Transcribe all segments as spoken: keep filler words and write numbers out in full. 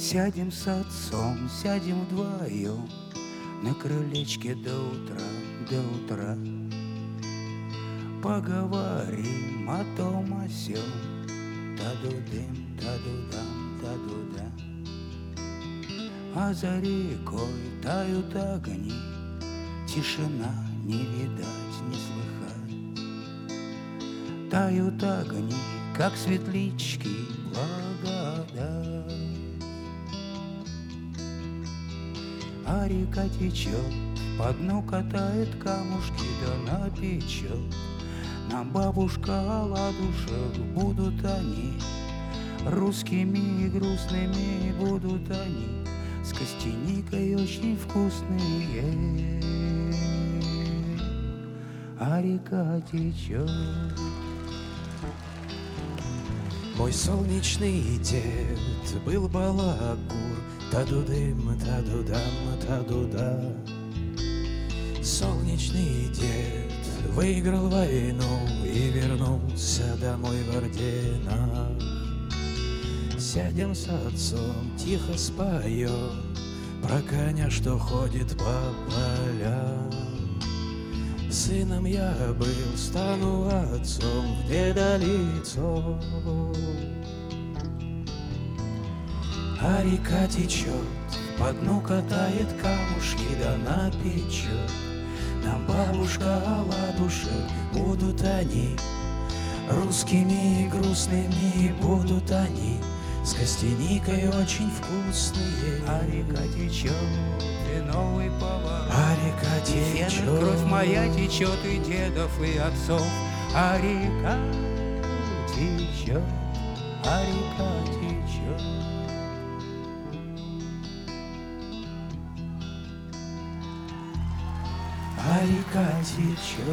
Сядем с отцом, сядем вдвоем на крылечке до утра, до утра. Поговорим о том, о сём, та-ду-дым, та-ду-дам, та-ду-да. А за рекой тают огни, тишина не видать, не слыхать. Тают огни, как светлячки, благодать. А река течет, по дну катает камушки, да напечет. Нам бабушка оладушек, будут они русскими и грустными, будут они с костяникой очень вкусные. А река течет. Мой солнечный дед был балагур, та-ду-дым, та-ду-дам, та-ду-да. Солнечный дед выиграл войну и вернулся домой в орденах. Сядем с отцом, тихо споем про коня, что ходит по полям. Сыном я был, стану отцом в деда лицо. А река течет, по дну катает камушки, да напечет. Нам бабушка оладушек, будут они русскими и грустными, будут они с костяникой очень вкусные. А река течет, и новый поворот. А река течет, Вена, кровь моя течет, и дедов, и отцов. А река течет, а река течет. А река течет.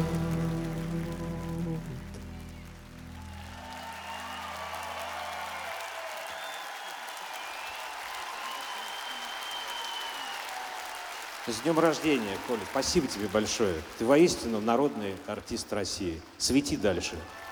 С днем рождения, Коля. Спасибо тебе большое. Ты воистину народный артист России. Свети дальше.